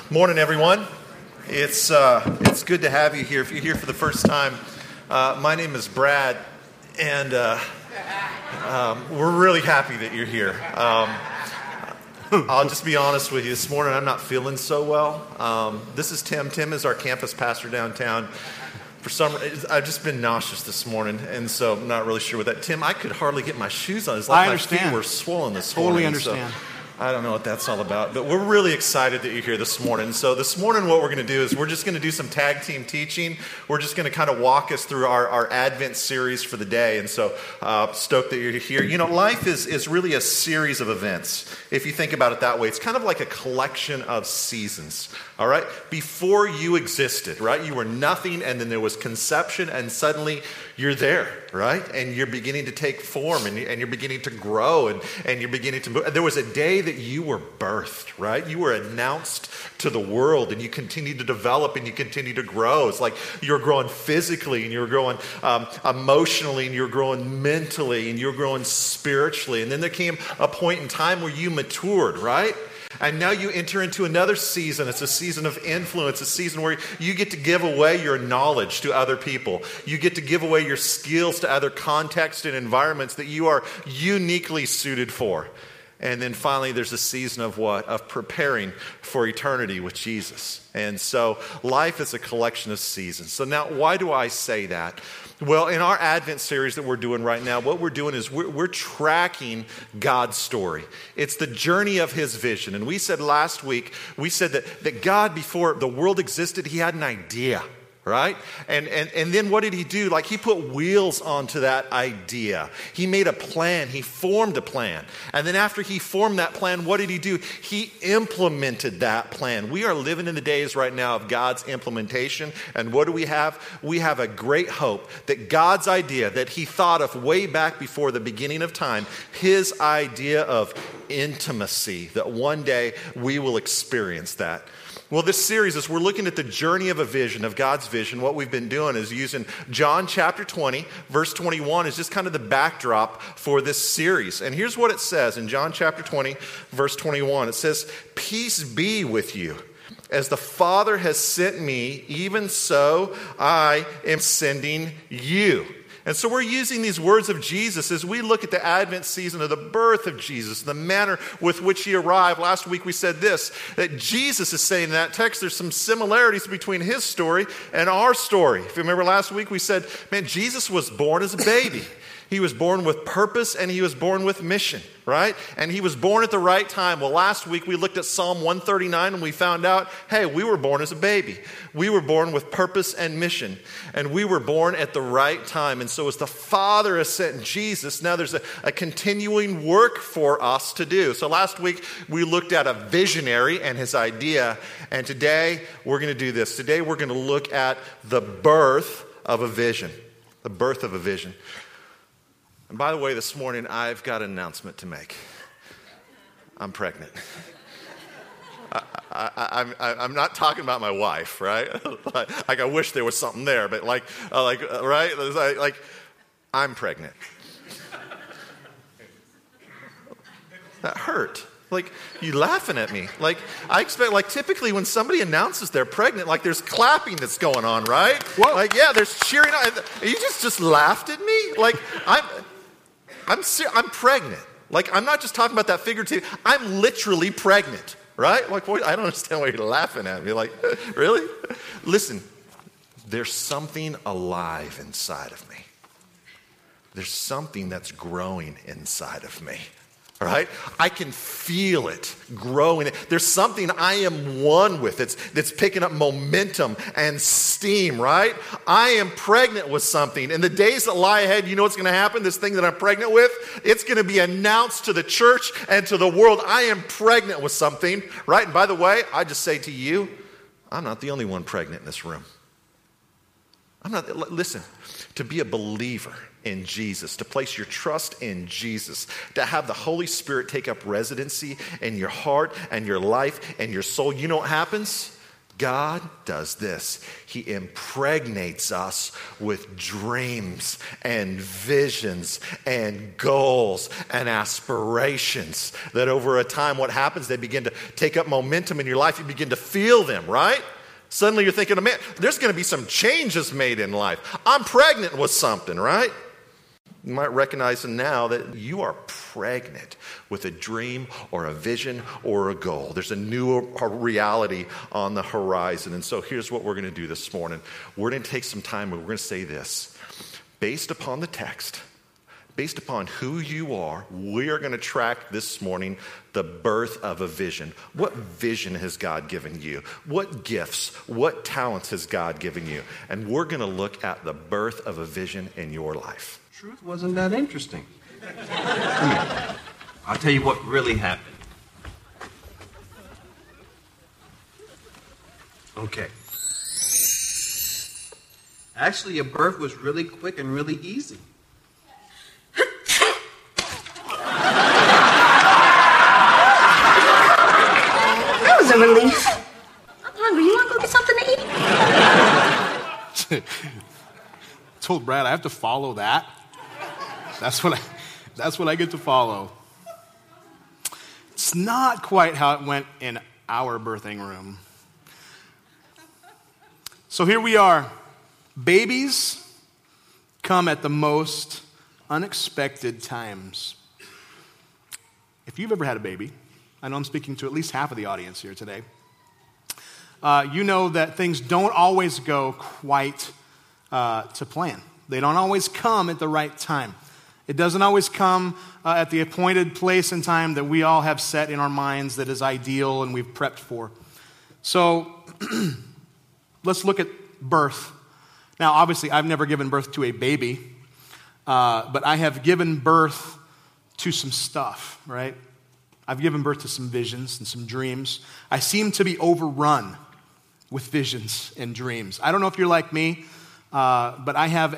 Morning, everyone. It's good to have you here. If you're here for the first time, my name is Brad, and we're really happy that you're here. I'll just be honest with you. This morning, I'm not feeling so well. This is Tim. Tim is our campus pastor downtown. For some reason, I've just been nauseous this morning, and so I'm not really sure what that. Tim, I could hardly get my shoes on. It's like my feet were swollen this morning. Totally understand. So I don't know what that's all about, but we're really excited that you're here this morning. So this morning what we're going to do is we're just going to do some tag team teaching. We're just going to kind of walk us through our Advent series for the day. And so stoked that you're here. You know, life is really a series of events. If you think about it that way, it's kind of like a collection of seasons. All right? Before you existed, right? You were nothing, and then there was conception, and suddenly you're there, right? And you're beginning to take form, and you're beginning to grow, and you're beginning to move. There was a day that you were birthed, right? You were announced to the world, and you continue to develop, and you continue to grow. It's like you're growing physically, and you're growing emotionally, and you're growing mentally, and you're growing spiritually. And then there came a point in time where you matured, right? And now you enter into another season. It's a season of influence, a season where you get to give away your knowledge to other people. You get to give away your skills to other contexts and environments that you are uniquely suited for. And then finally, there's a season of what? Of preparing for eternity with Jesus. And so life is a collection of seasons. So now, why do I say that? Well, in our Advent series that we're doing right now, what we're doing is we're tracking God's story. It's the journey of his vision. And we said last week, that God, before the world existed, he had an idea. Right? And then what did he do? Like, he put wheels onto that idea. He made a plan. He formed a plan. And then after he formed that plan, what did he do? He implemented that plan. We are living in the days right now of God's implementation. And what do we have? We have a great hope that God's idea that he thought of way back before the beginning of time, his idea of intimacy, that one day we will experience that. Well, this series, as we're looking at the journey of a vision, of God's vision, what we've been doing is using John chapter 20, verse 21 is just kind of the backdrop for this series. And here's what it says in John chapter 20, verse 21. It says, "Peace be with you. As the Father has sent me, even so I am sending you." And so we're using these words of Jesus as we look at the Advent season of the birth of Jesus, the manner with which he arrived. Last week we said this, that Jesus is saying in that text there's some similarities between his story and our story. If you remember last week we said, man, Jesus was born as a baby. He was born with purpose and he was born with mission, right? And he was born at the right time. Well, last week we looked at Psalm 139 and we found out, hey, we were born as a baby. We were born with purpose and mission. And we were born at the right time. And so as the Father has sent Jesus, now there's a continuing work for us to do. So last week we looked at a visionary and his idea. And today we're going to do this. Today we're going to look at the birth of a vision. The birth of a vision. And by the way, this morning, I've got an announcement to make. I'm pregnant. I'm not talking about my wife, right? Like I wish there was something there, but right? Like, I'm pregnant. That hurt. Like, you laughing at me. Like, I expect, like, typically when somebody announces they're pregnant, like, there's clapping that's going on, right? Whoa. Like, yeah, there's cheering on. You just laughed at me? Like, I'm pregnant. Like, I'm not just talking about that figuratively. I'm literally pregnant, right? Like, boy, I don't understand why you're laughing at me. Like, really? Listen, there's something alive inside of me. There's something that's growing inside of me. Right? I can feel it growing. There's something I am one with that's picking up momentum and steam, right? I am pregnant with something. In the days that lie ahead, you know what's going to happen? This thing that I'm pregnant with, it's going to be announced to the church and to the world. I am pregnant with something, right? And by the way, I just say to you, I'm not the only one pregnant in this room. Listen, to be a believer in Jesus, to place your trust in Jesus, to have the Holy Spirit take up residency in your heart and your life and your soul. You know what happens? God does this. He impregnates us with dreams and visions and goals and aspirations that over a time, what happens, they begin to take up momentum in your life. You begin to feel them, right? Suddenly you're thinking, man, there's going to be some changes made in life. I'm pregnant with something, right? You might recognize now that you are pregnant with a dream or a vision or a goal. There's a new reality on the horizon. And so here's what we're going to do this morning. We're going to take some time and we're going to say this. Based upon the text, based upon who you are, we are going to track this morning the birth of a vision. What vision has God given you? What gifts, what talents has God given you? And we're going to look at the birth of a vision in your life. Truth wasn't that interesting. Come here. I'll tell you what really happened. Okay. Actually, your birth was really quick and really easy. That was a relief. I'm hungry. You want to go get something to eat? Told Brad I have to follow that. That's what I get to follow. It's not quite how it went in our birthing room. So here we are. Babies come at the most unexpected times. If you've ever had a baby, I know I'm speaking to at least half of the audience here today, you know that things don't always go quite to plan. They don't always come at the right time. It doesn't always come at the appointed place and time that we all have set in our minds that is ideal and we've prepped for. So let's look at birth. Now, obviously, I've never given birth to a baby, but I have given birth to some stuff, right? I've given birth to some visions and some dreams. I seem to be overrun with visions and dreams. I don't know if you're like me, but I have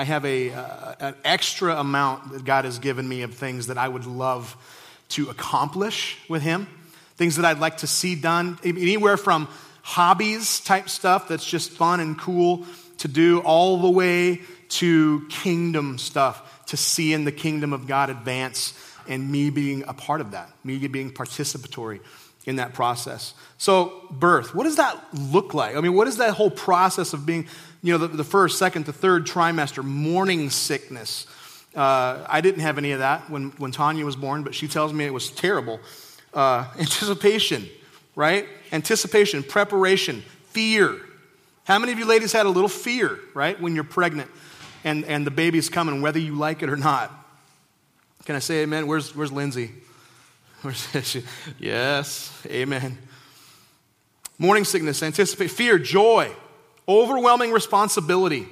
an extra amount that God has given me of things that I would love to accomplish with Him, things that I'd like to see done, anywhere from hobbies type stuff that's just fun and cool to do, all the way to kingdom stuff, to see in the kingdom of God advance, and me being a part of that, me being participatory in that process. So birth, what does that look like? I mean, what is that whole process of being, the first, second, to third trimester, morning sickness? I didn't have any of that when Tanya was born, but she tells me it was terrible. Anticipation, right? Anticipation, preparation, fear. How many of you ladies had a little fear, right, when you're pregnant and the baby's coming, whether you like it or not? Can I say amen? Where's Lindsay? Where's she? Yes, amen. Morning sickness, anticipate, fear, joy, overwhelming responsibility,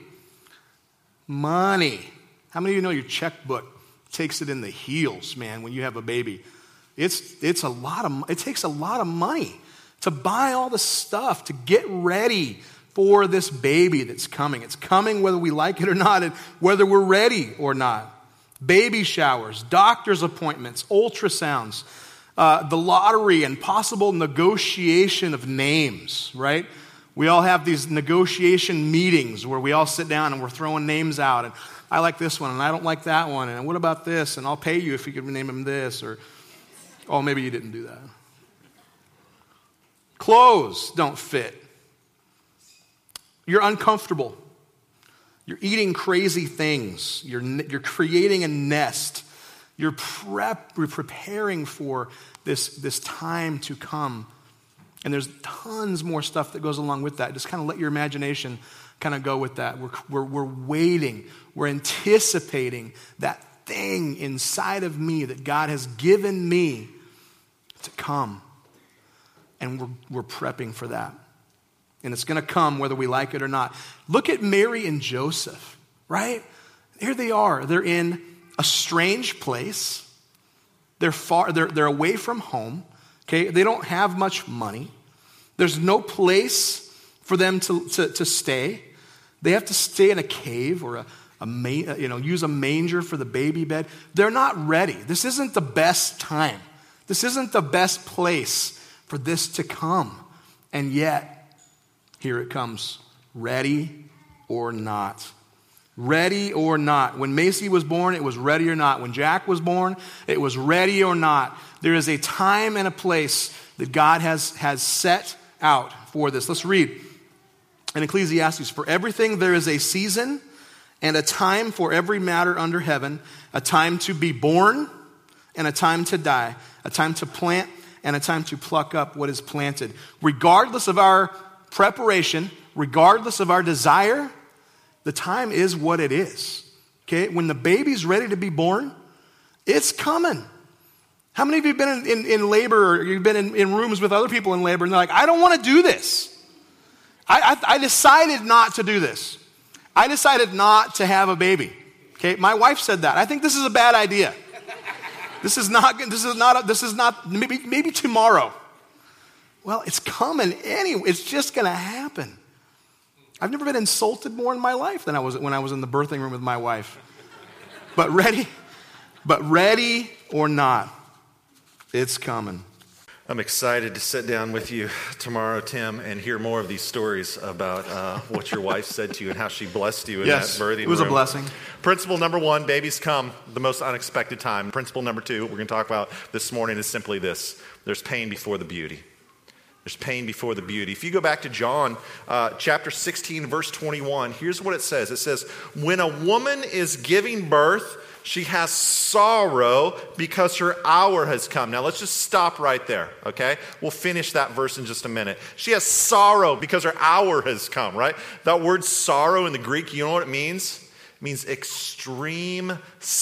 money. How many of you know your checkbook takes it in the heels, man, when you have a baby? It takes a lot of money to buy all the stuff, to get ready for this baby that's coming. It's coming whether we like it or not, and whether we're ready or not. Baby showers, doctor's appointments, ultrasounds, the lottery, and possible negotiation of names, right? We all have these negotiation meetings where we all sit down and we're throwing names out. And I like this one, and I don't like that one. And what about this? And I'll pay you if you could name him this. Or, oh, maybe you didn't do that. Clothes don't fit. You're uncomfortable. You're eating crazy things. You're creating a nest. You're preparing for this time to come. And there's tons more stuff that goes along with that. Just kind of let your imagination kind of go with that. We're waiting. We're anticipating that thing inside of me that God has given me to come. And we're prepping for that. And it's going to come whether we like it or not. Look at Mary and Joseph, right? Here they are. They're in a strange place. They're away from home. Okay, they don't have much money. There's no place for them to stay. They have to stay in a cave or use a manger for the baby bed. They're not ready. This isn't the best time. This isn't the best place for this to come. And yet, Here it comes. Ready or not. Ready or not. When Macy was born, it was ready or not. When Jack was born, it was ready or not. There is a time and a place that God has set out for this. Let's read in Ecclesiastes. For everything there is a season and a time for every matter under heaven, a time to be born and a time to die, a time to plant and a time to pluck up what is planted. Regardless of our preparation, regardless of our desire, the time is what it is. Okay? When the baby's ready to be born, it's coming. How many of you have been in labor, or you've been in rooms with other people in labor, and they're like, I don't want to do this. I decided not to do this. I decided not to have a baby. Okay? My wife said that. I think this is a bad idea. This is not, maybe tomorrow. Well, it's coming anyway. It's just going to happen. I've never been insulted more in my life than when I was in the birthing room with my wife. But ready or not, it's coming. I'm excited to sit down with you tomorrow, Tim, and hear more of these stories about what your wife said to you and how she blessed you in that birthing room. It was a blessing. Principle number 1, babies come the most unexpected time. Principle number 2, what we're going to talk about this morning is simply this. There's pain before the beauty. There's pain before the beauty. If you go back to John chapter 16, verse 21, here's what it says. It says, when a woman is giving birth, she has sorrow because her hour has come. Now, let's just stop right there, okay? We'll finish that verse in just a minute. She has sorrow because her hour has come, right? That word sorrow in the Greek, you know what it means? It means extreme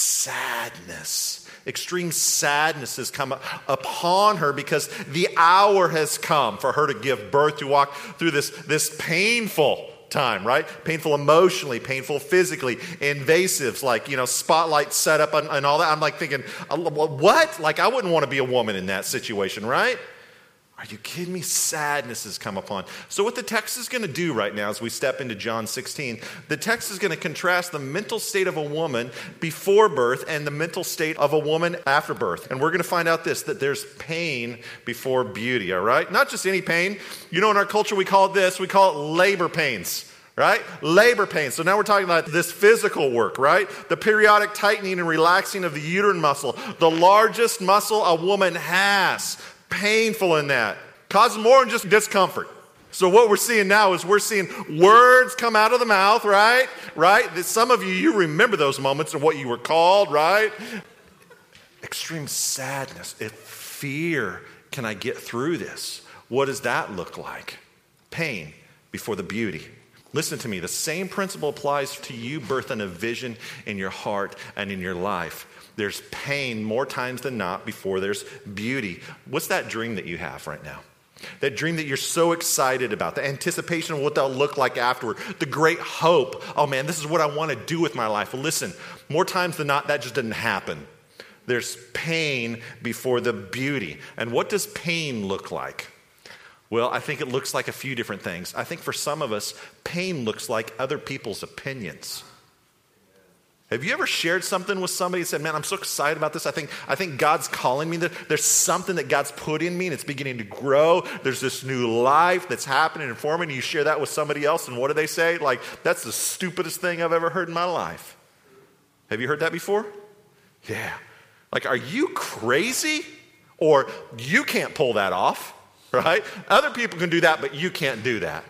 sadness. Extreme sadness has come upon her because the hour has come for her to give birth, to walk through this painful time, right? Painful emotionally, painful physically, invasives like, spotlight setup and all that. I'm like thinking, what? Like I wouldn't want to be a woman in that situation, right? Are you kidding me? Sadness has come upon. So what the text is going to do right now as we step into John 16, the text is going to contrast the mental state of a woman before birth and the mental state of a woman after birth. And we're going to find out that there's pain before beauty, all right? Not just any pain. In our culture we call it labor pains. Right? Labor pains. So now we're talking about this physical work, right? The periodic tightening and relaxing of the uterine muscle, the largest muscle a woman has. Painful in that. Causes more than just discomfort. So what we're seeing now is we're seeing words come out of the mouth, right? Right? Some of you remember those moments of what you were called, right? Extreme sadness. If fear, can I get through this? What does that look like? Pain before the beauty. Listen to me. The same principle applies to you birthing a vision in your heart and in your life. There's pain more times than not before there's beauty. What's that dream that you have right now? That dream that you're so excited about, the anticipation of what they'll look like afterward, the great hope. Oh man, this is what I want to do with my life. Well, listen, more times than not, that just doesn't happen. There's pain before the beauty. And what does pain look like? Well, I think it looks like a few different things. I think for some of us, pain looks like other people's opinions. Have you ever shared something with somebody and said, man, I'm so excited about this. I think God's calling me. There's something that God's put in me and it's beginning to grow. There's this new life that's happening and forming. And you share that with somebody else and what do they say? Like, that's the stupidest thing I've ever heard in my life. Have you heard that before? Yeah. Like, are you crazy? Or you can't pull that off, right? Other people can do that, but you can't do that.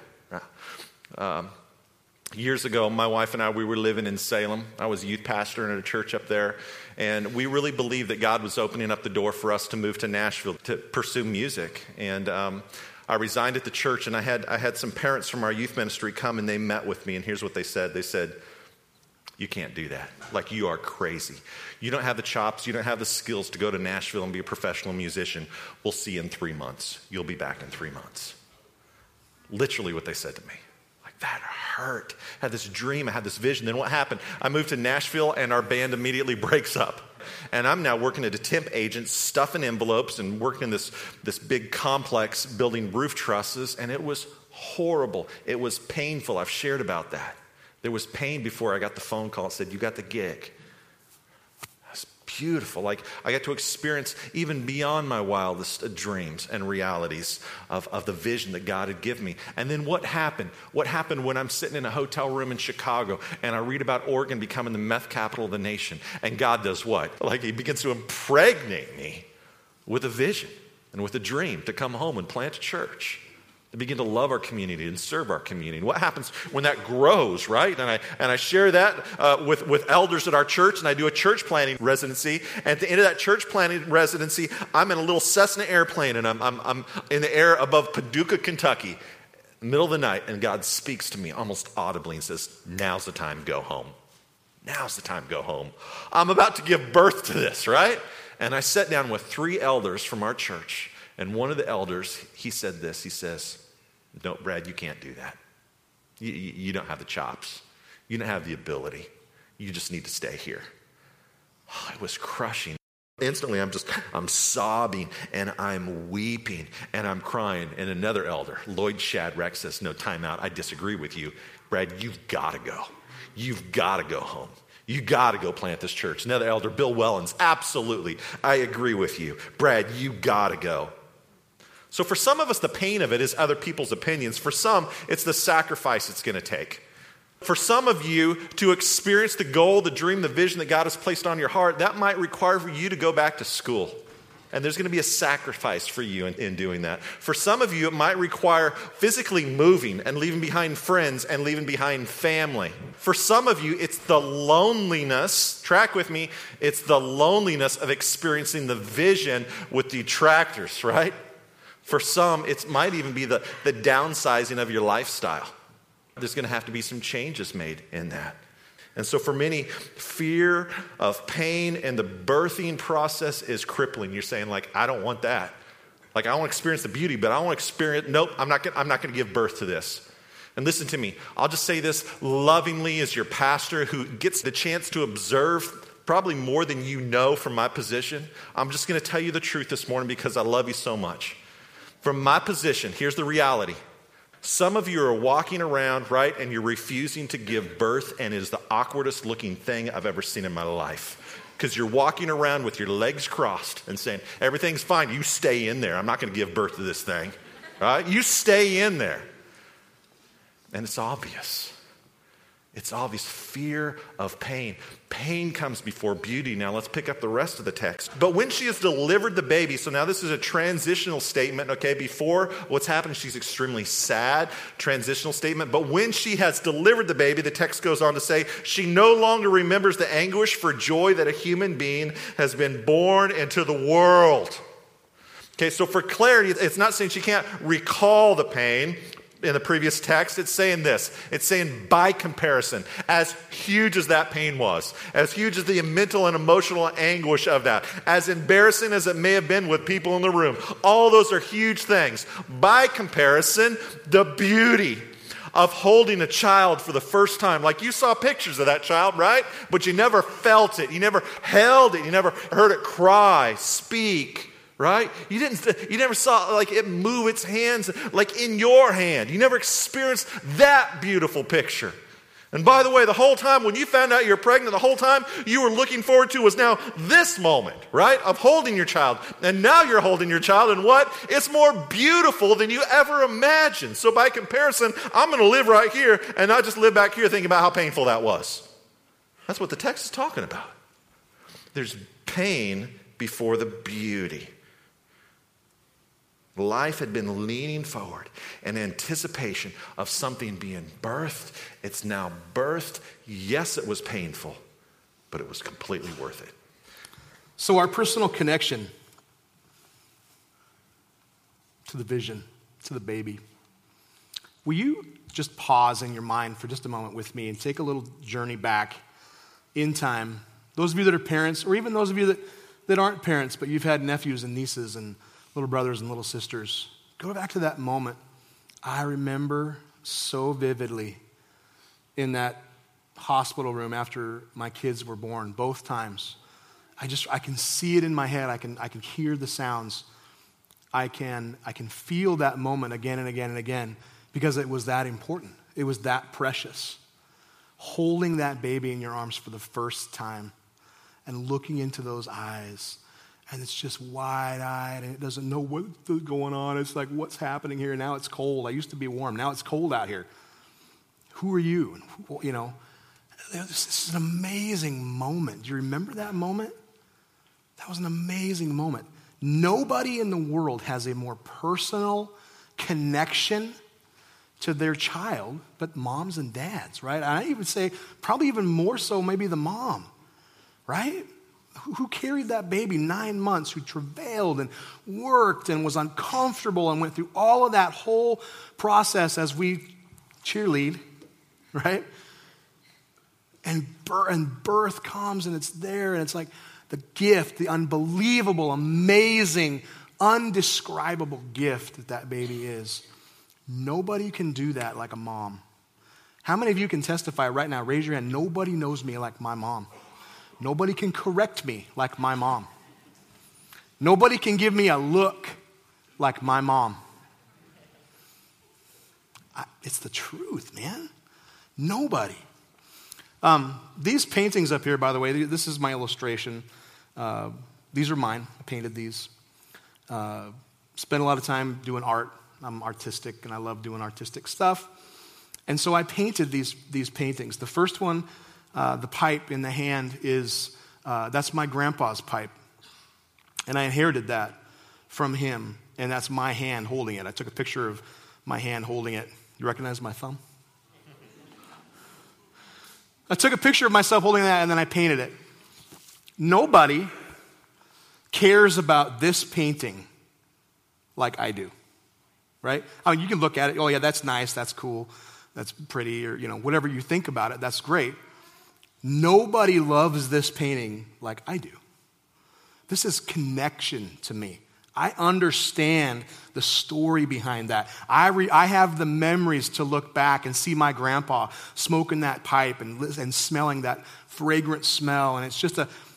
Years ago, my wife and I, we were living in Salem. I was a youth pastor in a church up there. And we really believed that God was opening up the door for us to move to Nashville to pursue music. And I resigned at the church, and I had some parents from our youth ministry come, and they met with me. And here's what they said. They said, you can't do that. Like, you are crazy. You don't have the chops. You don't have the skills to go to Nashville and be a professional musician. We'll see you in 3 months. You'll be back in 3 months. Literally what they said to me. That hurt. I had this dream. I had this vision. Then what happened? I moved to Nashville and our band immediately breaks up. And I'm now working at a temp agent, stuffing envelopes and working in this big complex building roof trusses. And it was horrible. It was painful. I've shared about that. There was pain before I got the phone call that said, you got the gig. That's beautiful. Like I got to experience even beyond my wildest dreams and realities of the vision that God had given me. And then what happened? What happened when I'm sitting in a hotel room in Chicago and I read about Oregon becoming the meth capital of the nation? And God does what? Like he begins to impregnate me with a vision and with a dream to come home and plant a church, to begin to love our community and serve our community. And what happens when that grows, right? And I share that with elders at our church, and I do a church planting residency. And at the end of that church planting residency, I'm in a little Cessna airplane, and I'm in the air above Paducah, Kentucky, middle of the night, and God speaks to me almost audibly and says, now's the time, go home. Now's the time, go home. I'm about to give birth to this, right? And I sat down with 3 elders from our church, and one of the elders, he said this, he says, no, Brad, you can't do that. You don't have the chops. You don't have the ability. You just need to stay here. Oh, it was crushing. Instantly, I'm sobbing and I'm weeping and I'm crying. And another elder, Lloyd Shadrach, says, no, time out. I disagree with you. Brad, you've got to go. You've got to go home. You got to go plant this church. Another elder, Bill Wellens, absolutely. I agree with you. Brad, you got to go. So for some of us, the pain of it is other people's opinions. For some, it's the sacrifice it's going to take. For some of you to experience the goal, the dream, the vision that God has placed on your heart, that might require for you to go back to school. And there's going to be a sacrifice for you in doing that. For some of you, it might require physically moving and leaving behind friends and leaving behind family. For some of you, it's the loneliness, track with me, it's the loneliness of experiencing the vision with detractors, right? For some, it might even be the downsizing of your lifestyle. There's going to have to be some changes made in that. And so for many, fear of pain and the birthing process is crippling. You're saying, like, I don't want that. Like, I want to experience the beauty, but I want to experience, nope, I'm not going to give birth to this. And listen to me. I'll just say this lovingly as your pastor who gets the chance to observe probably more than you know from my position. I'm just going to tell you the truth this morning because I love you so much. From my position, here's the reality. Some of you are walking around, right, and you're refusing to give birth, and it is the awkwardest looking thing I've ever seen in my life. Because you're walking around with your legs crossed and saying, everything's fine, you stay in there. I'm not going to give birth to this thing. Right? You stay in there. And it's obvious. It's obvious. Fear of pain. Pain comes before beauty. Now let's pick up the rest of the text. But when she has delivered the baby, so now this is a transitional statement, okay? Before what's happened, she's extremely sad. Transitional statement. But when she has delivered the baby, the text goes on to say, she no longer remembers the anguish for joy that a human being has been born into the world. Okay, so for clarity, it's not saying she can't recall the pain. In the previous text, it's saying this. It's saying by comparison, as huge as that pain was, as huge as the mental and emotional anguish of that, as embarrassing as it may have been with people in the room, all those are huge things. By comparison, the beauty of holding a child for the first time. Like you saw pictures of that child, right? But you never felt it. You never held it. You never heard it cry, speak. Right? You never saw like it move its hands like in your hand. You never experienced that beautiful picture. And by the way, the whole time when you found out you're pregnant, the whole time you were looking forward to was now this moment, right? Of holding your child. And now you're holding your child and what? It's more beautiful than you ever imagined. So by comparison, I'm going to live right here and not just live back here thinking about how painful that was. That's what the text is talking about. There's pain before the beauty. Life had been leaning forward in anticipation of something being birthed. It's now birthed. Yes, it was painful, but it was completely worth it. So our personal connection to the vision, to the baby. Will you just pause in your mind for just a moment with me and take a little journey back in time? Those of you that are parents, or even those of you that aren't parents, but you've had nephews and nieces and little brothers and little sisters, go back to that moment. I remember so vividly in that hospital room after my kids were born, both times. I can see it in my head. I can hear the sounds. I can feel that moment again and again and again because it was that important. It was that precious. Holding that baby in your arms for the first time. and looking into those eyes. And it's just wide-eyed, and it doesn't know what's going on. It's like, what's happening here? Now it's cold. I used to be warm. Now it's cold out here. Who are you? And, you know, this is an amazing moment. Do you remember that moment? That was an amazing moment. Nobody in the world has a more personal connection to their child but moms and dads, right? I even say probably even more so maybe the mom, right? Who carried that baby 9 months, who travailed and worked and was uncomfortable and went through all of that whole process as we cheerlead, right? And birth comes and it's there, and it's like the gift, the unbelievable, amazing, undescribable gift that baby is. Nobody can do that like a mom. How many of you can testify right now? Raise your hand. Nobody knows me like my mom. Nobody can correct me like my mom. Nobody can give me a look like my mom. It's the truth, man. Nobody. These paintings up here, by the way, this is my illustration. These are mine. I painted these. Spent a lot of time doing art. I'm artistic, and I love doing artistic stuff. And so I painted these paintings. The first one, the pipe in the hand, that's my grandpa's pipe. And I inherited that from him, and that's my hand holding it. I took a picture of my hand holding it. You recognize my thumb? I took a picture of myself holding that, and then I painted it. Nobody cares about this painting like I do, right? I mean, you can look at it, oh yeah, that's nice, that's cool, that's pretty, or whatever you think about it, that's great. Nobody loves this painting like I do. This is connection to me. I understand the story behind that. I have the memories to look back and see my grandpa smoking that pipe and smelling that fragrant smell, and it's just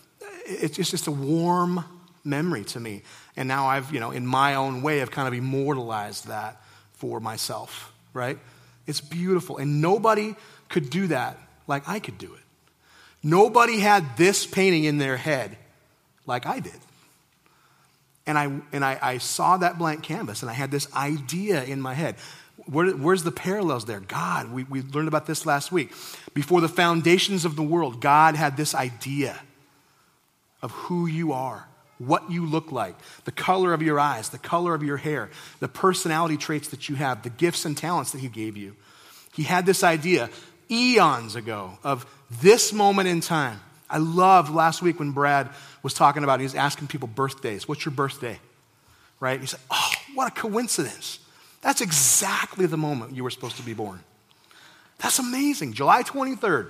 a warm memory to me. And now I've, in my own way, I've kind of immortalized that for myself, right? It's beautiful, and nobody could do that like I could do it. Nobody had this painting in their head like I did. And I saw that blank canvas, and I had this idea in my head. Where's the parallels there? God, we learned about this last week. Before the foundations of the world, God had this idea of who you are, what you look like, the color of your eyes, the color of your hair, the personality traits that you have, the gifts and talents that he gave you. He had this idea eons ago of this moment in time. I loved last week when Brad was talking about, he was asking people birthdays. What's your birthday? Right? He said, oh, what a coincidence. That's exactly the moment you were supposed to be born. That's amazing. July 23rd,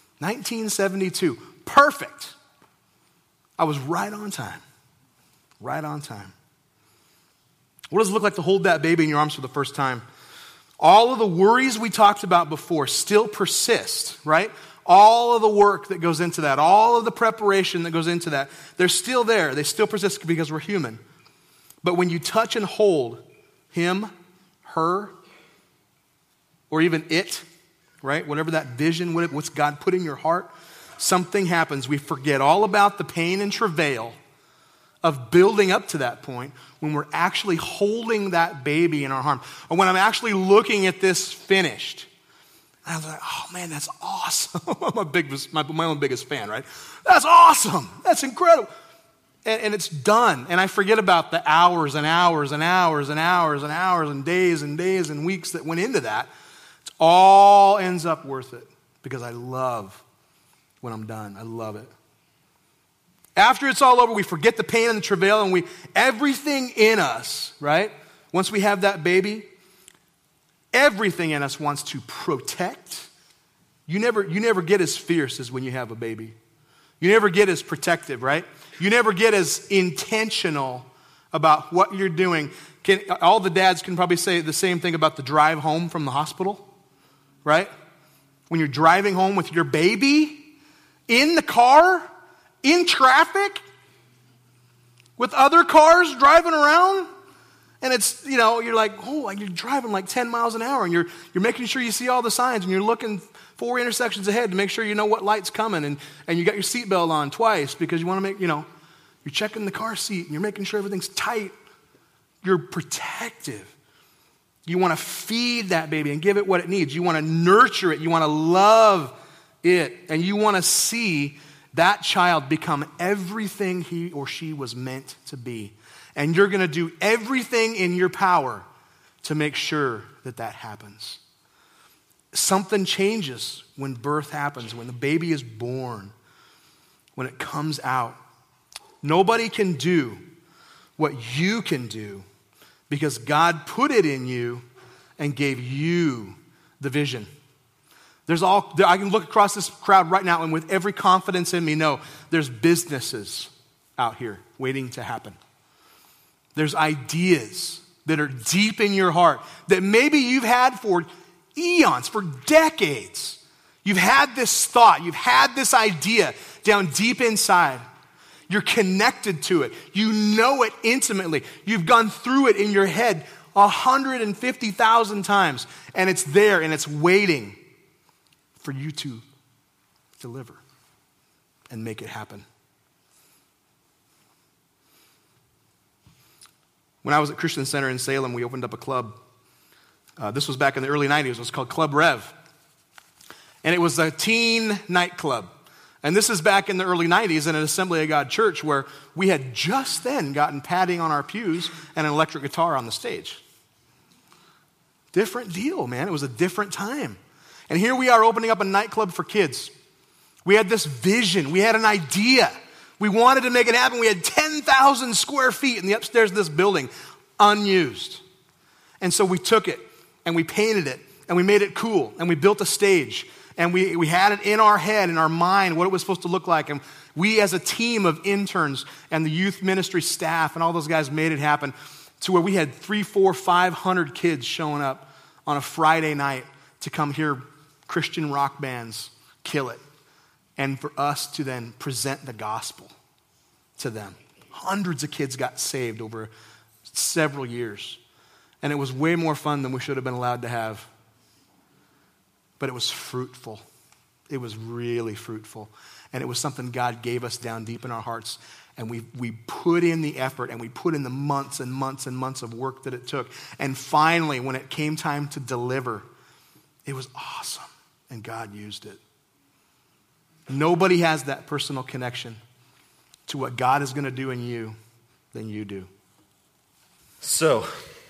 1972. Perfect. I was right on time. Right on time. What does it look like to hold that baby in your arms for the first time? All of the worries we talked about before still persist, right? All of the work that goes into that, all of the preparation that goes into that, they're still there. They still persist because we're human. But when you touch and hold him, her, or even it, right? Whatever that vision, what's God put in your heart, something happens. We forget all about the pain and travail of building up to that point when we're actually holding that baby in our arms. Or when I'm actually looking at this finished. I was like, oh man, that's awesome. I'm my own biggest fan, right? That's awesome. That's incredible. And it's done. And I forget about the hours and hours and hours and hours and hours and days and weeks that went into that. It all ends up worth it because I love when I'm done. I love it. After it's all over, we forget the pain and the travail, and everything in us, right? Once we have that baby, everything in us wants to protect. You never get as fierce as when you have a baby. You never get as protective, right? You never get as intentional about what you're doing. All the dads can probably say the same thing about the drive home from the hospital, right? When you're driving home with your baby in the car, in traffic, with other cars driving around, And it's, you're like, oh, you're driving like 10 miles an hour, and you're making sure you see all the signs, and you're looking 4 intersections ahead to make sure you know what light's coming, and you got your seatbelt on twice because you want to make, you're checking the car seat, and you're making sure everything's tight. You're protective. You want to feed that baby and give it what it needs. You want to nurture it. You want to love it. And you want to see that child become everything he or she was meant to be. And you're going to do everything in your power to make sure that that happens. Something changes when birth happens, when the baby is born, when it comes out. Nobody can do what you can do because God put it in you and gave you the vision. I can look across this crowd right now and with every confidence in me know there's businesses out here waiting to happen. There's ideas that are deep in your heart that maybe you've had for eons, for decades. You've had this thought, you've had this idea down deep inside. You're connected to it. You know it intimately. You've gone through it in your head 150,000 times, and it's there and it's waiting for you to deliver and make it happen. When I was at Christian Center in Salem, we opened up a club. This was back in the early 90s. It was called Club Rev. And it was a teen nightclub. And this is back in the early 90s in an Assembly of God church where we had just then gotten padding on our pews and an electric guitar on the stage. Different deal, man. It was a different time. And here we are opening up a nightclub for kids. We had this vision. We had an idea. We wanted to make it happen. We had 10,000 square feet in the upstairs of this building, unused. And so we took it, and we painted it, and we made it cool, and we built a stage, and we had it in our head, in our mind, what it was supposed to look like. And we as a team of interns and the youth ministry staff and all those guys made it happen to where we had 300, 400, 500 kids showing up on a Friday night to come hear Christian rock bands kill it. And for us to then present the gospel to them. Hundreds of kids got saved over several years. And it was way more fun than we should have been allowed to have. But it was fruitful. It was really fruitful. And it was something God gave us down deep in our hearts. And we put in the effort and we put in the months and months and months of work that it took. And finally, when it came time to deliver, it was awesome. And God used it. Nobody has that personal connection to what God is going to do in you than you do. So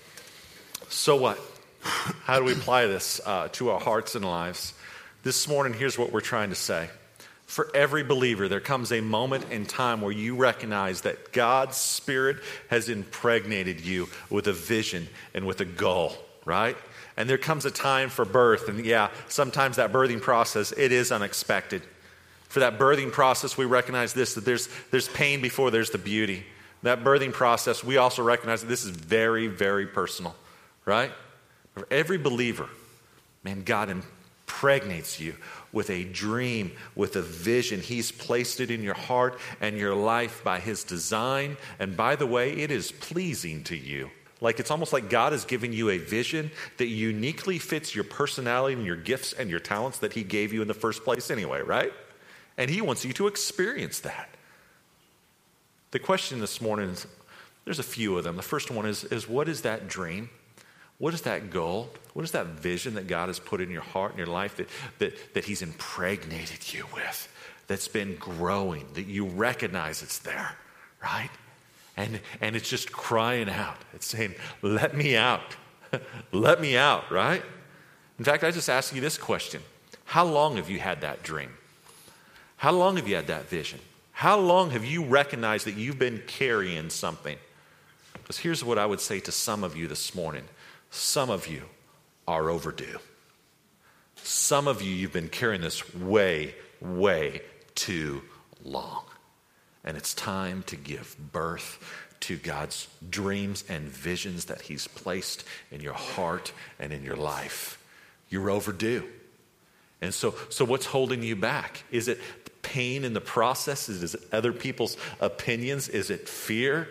what? How do we apply this to our hearts and lives? This morning, here's what we're trying to say. For every believer, there comes a moment in time where you recognize that God's Spirit has impregnated you with a vision and with a goal, right? And there comes a time for birth. And yeah, sometimes that birthing process, it is unexpected. For that birthing process, we recognize this, that there's pain before there's the beauty. That birthing process, we also recognize that this is very, very personal, right? For every believer, man, God impregnates you with a dream, with a vision. He's placed it in your heart and your life by His design. And by the way, it is pleasing to you. Like it's almost like God has given you a vision that uniquely fits your personality and your gifts and your talents that He gave you in the first place anyway, right? And He wants you to experience that. The question this morning is, there's a few of them. The first one is what is that dream? What is that goal? What is that vision that God has put in your heart and your life that He's impregnated you with, that's been growing, that you recognize it's there, right? And it's just crying out. It's saying, let me out. Let me out, right? In fact, I just ask you this question. How long have you had that dream? How long have you had that vision? How long have you recognized that you've been carrying something? Because here's what I would say to some of you this morning. Some of you are overdue. Some of you, you've been carrying this way, way too long. And it's time to give birth to God's dreams and visions that He's placed in your heart and in your life. You're overdue. And so what's holding you back? Is it pain in the process? Is it other people's opinions? Is it fear?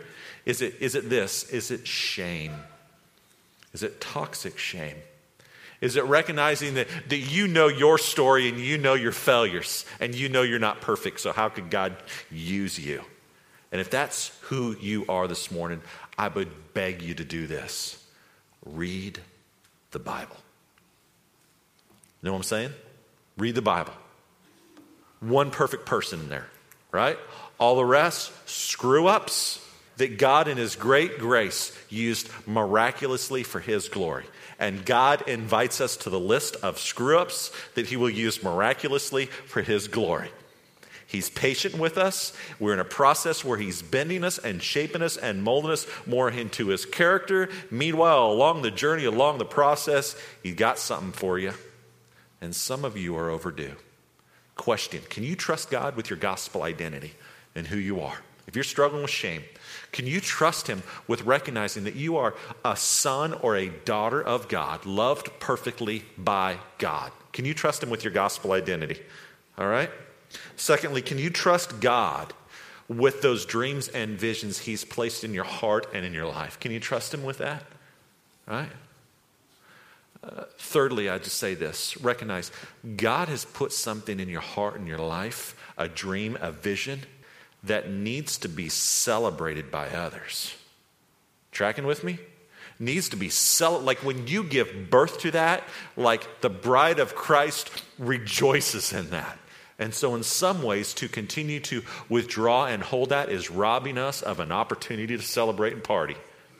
Is it this? Is it shame? Is it toxic shame? Is it recognizing that you know your story and you know your failures and you know you're not perfect, so how could God use you? And if that's who you are this morning, I would beg you to do this. Read the Bible. You know what I'm saying? Read the Bible. One perfect person in there, right? All the rest, screw-ups that God in his great grace used miraculously for his glory. And God invites us to the list of screw-ups that he will use miraculously for his glory. He's patient with us. We're in a process where he's bending us and shaping us and molding us more into his character. Meanwhile, along the journey, along the process, he's got something for you. And some of you are overdue. Question, can you trust God with your gospel identity and who you are? If you're struggling with shame, can you trust him with recognizing that you are a son or a daughter of God, loved perfectly by God? Can you trust him with your gospel identity? All right? Secondly, can you trust God with those dreams and visions he's placed in your heart and in your life? Can you trust him with that? All right? Thirdly, I just say this. Recognize God has put something in your heart and your life, a dream, a vision, that needs to be celebrated by others. Tracking with me? Needs to be like when you give birth to that, like the bride of Christ rejoices in that. And so in some ways, to continue to withdraw and hold that is robbing us of an opportunity to celebrate and party.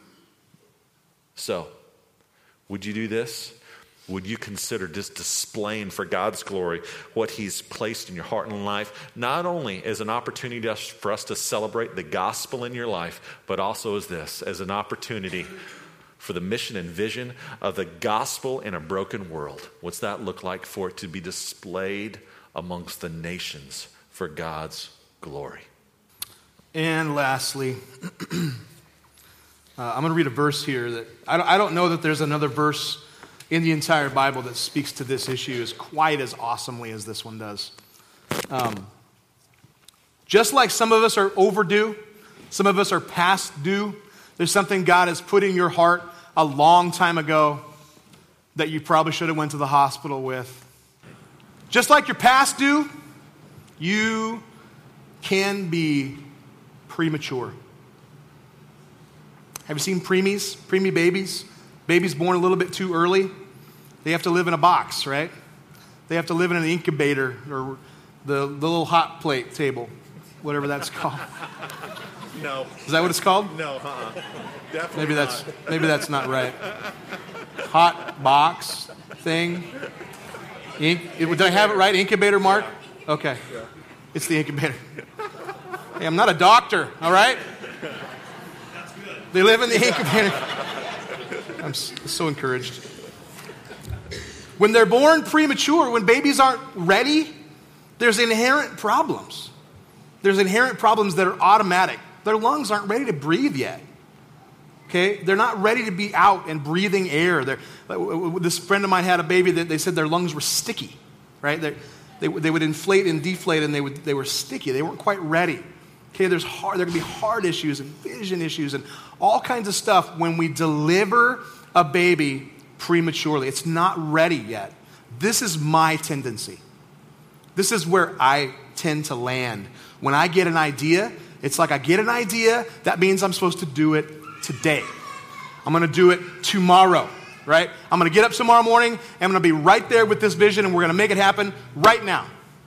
So, would you do this? Would you consider just displaying for God's glory what he's placed in your heart and life, not only as an opportunity for us to celebrate the gospel in your life, but also as an opportunity for the mission and vision of the gospel in a broken world? What's that look like for it to be displayed amongst the nations for God's glory? And lastly, I'm going to read a verse here that I don't know that there's another verse in the entire Bible that speaks to this issue as quite as awesomely as this one does. Just like some of us are overdue, some of us are past due, there's something God has put in your heart a long time ago that you probably should have went to the hospital with. Just like you're past due, you can be premature. Have you seen preemie babies? Babies born a little bit too early. They have to live in a box, right? They have to live in an incubator or the little hot plate table, whatever that's called. No. Is that what it's called? No, Definitely maybe that's not right. Hot box thing. Did I have it right? Incubator, Mark? Yeah. Okay. Yeah. It's the incubator. Hey, I'm not a doctor, all right? That's good. They live in the incubator. I'm so encouraged. When they're born premature, when babies aren't ready, there's inherent problems. There's inherent problems that are automatic. Their lungs aren't ready to breathe yet. Okay? They're not ready to be out and breathing air. This friend of mine had a baby that they said their lungs were sticky, right? They would inflate and deflate, and they were sticky. They weren't quite ready. Okay, there can be heart issues and vision issues and all kinds of stuff when we deliver a baby prematurely. It's not ready yet. This is my tendency. This is where I tend to land. When I get an idea, it's like I get an idea, that means I'm supposed to do it today. I'm going to do it tomorrow, right? I'm going to get up tomorrow morning, and I'm going to be right there with this vision, and we're going to make it happen right now.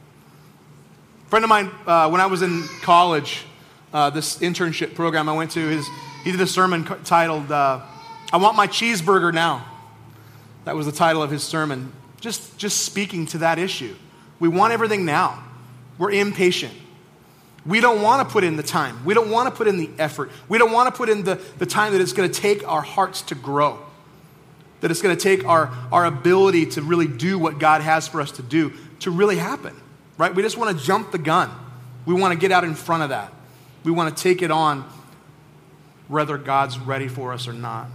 A friend of mine, when I was in college, this internship program I went to, he did a sermon titled, I Want My Cheeseburger Now. That was the title of his sermon. Just speaking to that issue. We want everything now. We're impatient. We don't want to put in the time. We don't want to put in the effort. We don't want to put in the time that it's going to take our hearts to grow. That it's going to take our ability to really do what God has for us to do to really happen. Right? We just want to jump the gun. We want to get out in front of that. We want to take it on whether God's ready for us or not.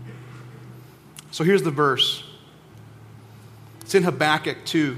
So here's the verse. It's in Habakkuk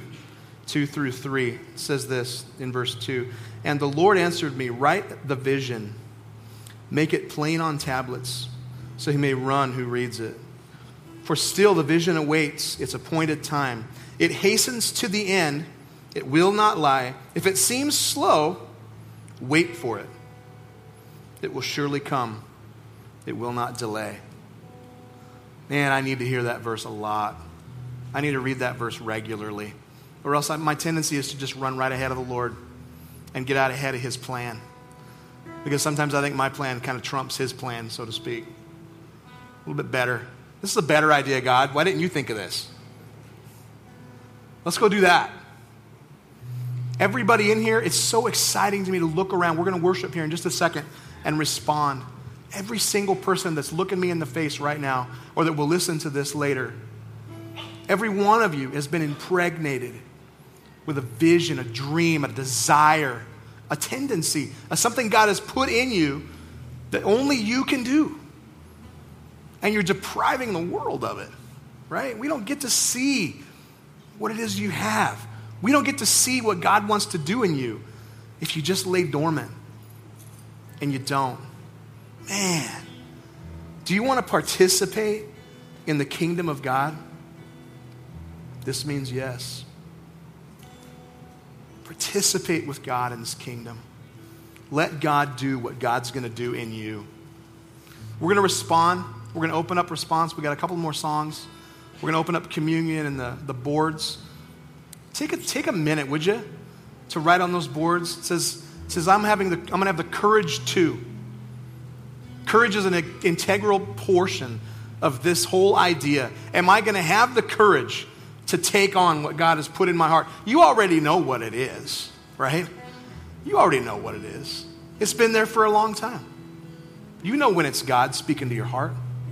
2:2-3. It says this in verse 2. And the Lord answered me, write the vision Make it plain on tablets, so he may run who reads it. For still the vision awaits its appointed time. It hastens to the end. It will not lie. If it seems slow, wait for it. It will surely come. It will not delay. Man, I need to hear that verse a lot. I need to read that verse regularly. Or else my tendency is to just run right ahead of the Lord and get out ahead of his plan. Because sometimes I think my plan kind of trumps his plan, so to speak. A little bit better. This is a better idea, God. Why didn't you think of this? Let's go do that. Everybody in here, it's so exciting to me to look around. We're going to worship here in just a second and respond. Every single person that's looking me in the face right now, or that will listen to this later, every one of you has been impregnated with a vision, a dream, a desire, a tendency, something God has put in you that only you can do. And you're depriving the world of it, right? We don't get to see what it is you have. We don't get to see what God wants to do in you if you just lay dormant and you don't. Man, do you want to participate in the kingdom of God? This means yes. Participate with God in his kingdom. Let God do what God's going to do in you. We're going to respond. We're going to open up response. We got a couple more songs. We're going to open up communion and the boards. Take a minute, would you, to write on those boards. It says I'm going to have the courage to. Courage is an integral portion of this whole idea. Am I going to have the courage to take on what God has put in my heart? You already know what it is, right? You already know what it is. It's been there for a long time. You know when it's God speaking to your heart.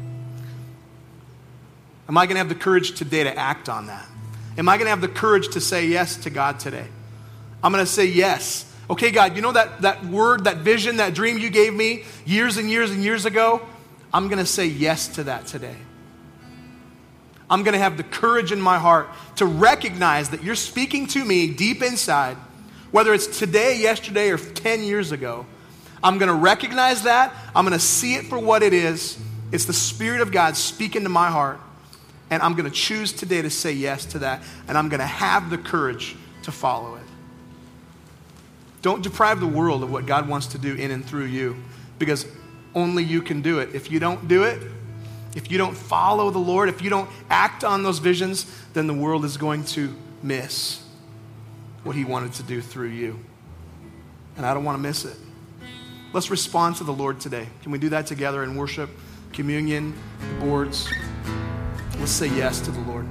Am I going to have the courage today to act on that? Am I going to have the courage to say yes to God today? I'm going to say yes. Okay, God, you know that word, that vision, that dream you gave me years and years and years ago? I'm going to say yes to that today. I'm going to have the courage in my heart to recognize that you're speaking to me deep inside, whether it's today, yesterday, or 10 years ago. I'm going to recognize that. I'm going to see it for what it is. It's the Spirit of God speaking to my heart. And I'm going to choose today to say yes to that. And I'm going to have the courage to follow it. Don't deprive the world of what God wants to do in and through you, because only you can do it. If you don't do it, if you don't follow the Lord, if you don't act on those visions, then the world is going to miss what he wanted to do through you. And I don't want to miss it. Let's respond to the Lord today. Can we do that together in worship, communion, boards? Let's say yes to the Lord.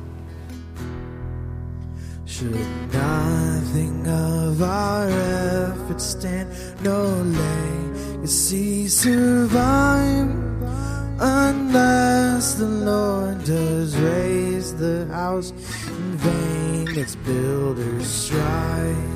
Should nothing of our efforts stand, no legacy survive, unless the Lord does raise the house, in vain its builders strive.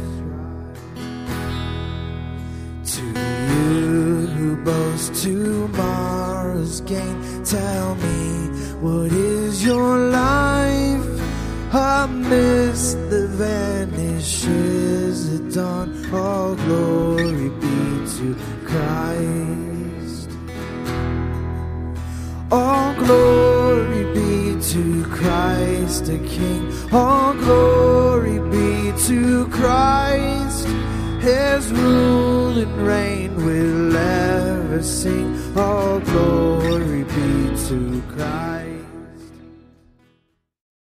To you who boast tomorrow's gain, tell me, what is your life amidst the vanishes at dawn? All glory be to Christ. All glory be to Christ the King. All glory be to Christ. His rule and reign will ever sing. All glory be to Christ.